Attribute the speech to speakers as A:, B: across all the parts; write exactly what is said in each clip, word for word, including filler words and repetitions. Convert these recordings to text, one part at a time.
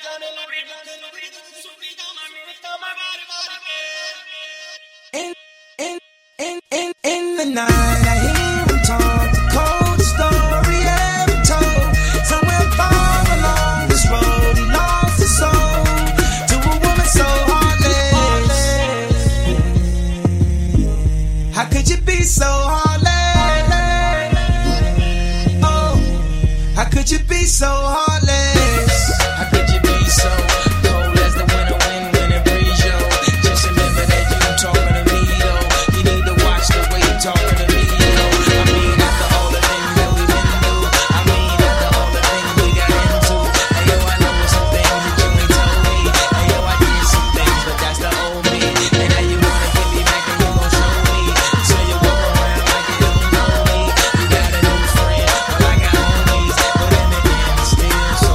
A: In, in, in, in, in the night, I hear him talk, the cold story ever told. Somewhere far along this road, he lost his soul to a woman so heartless. How could you be so heartless? Oh, how could you be so heartless? How could you be so cold as the winter wind when it breeze, yo? Just remember that you talking to me, though. You need to watch the way you talking to me, though. I mean, after all the things that we've been through, I mean, after all the things we got into. Hey, yo, I know some things that you ain't told me. Hey, yo, I did some things, but that's the old me. And now you wanna get me back and you gon' show me. So you walk around like you don't know me. You got a new friend, well, I got homies, but in the end, it's still so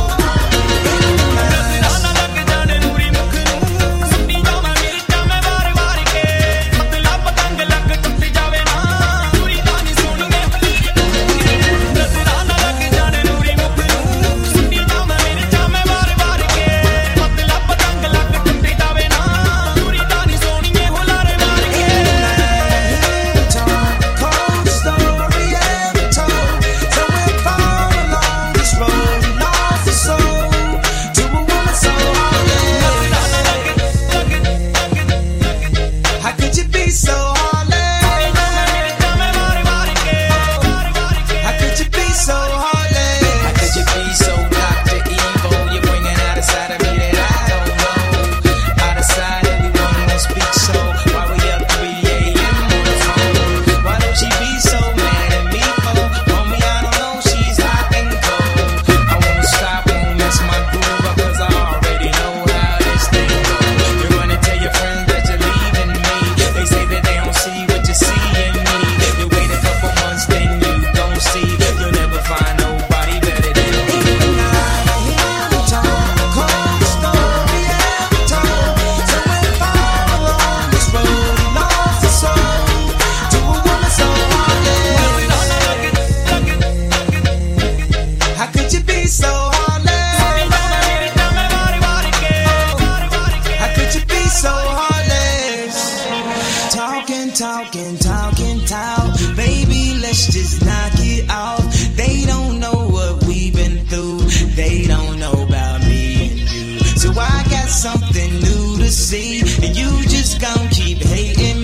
A: talking, talking, talk. Baby, let's just knock it off. They don't know what we've been through. They don't know about me and you. So I got something new to see, and you just gon' keep hating me.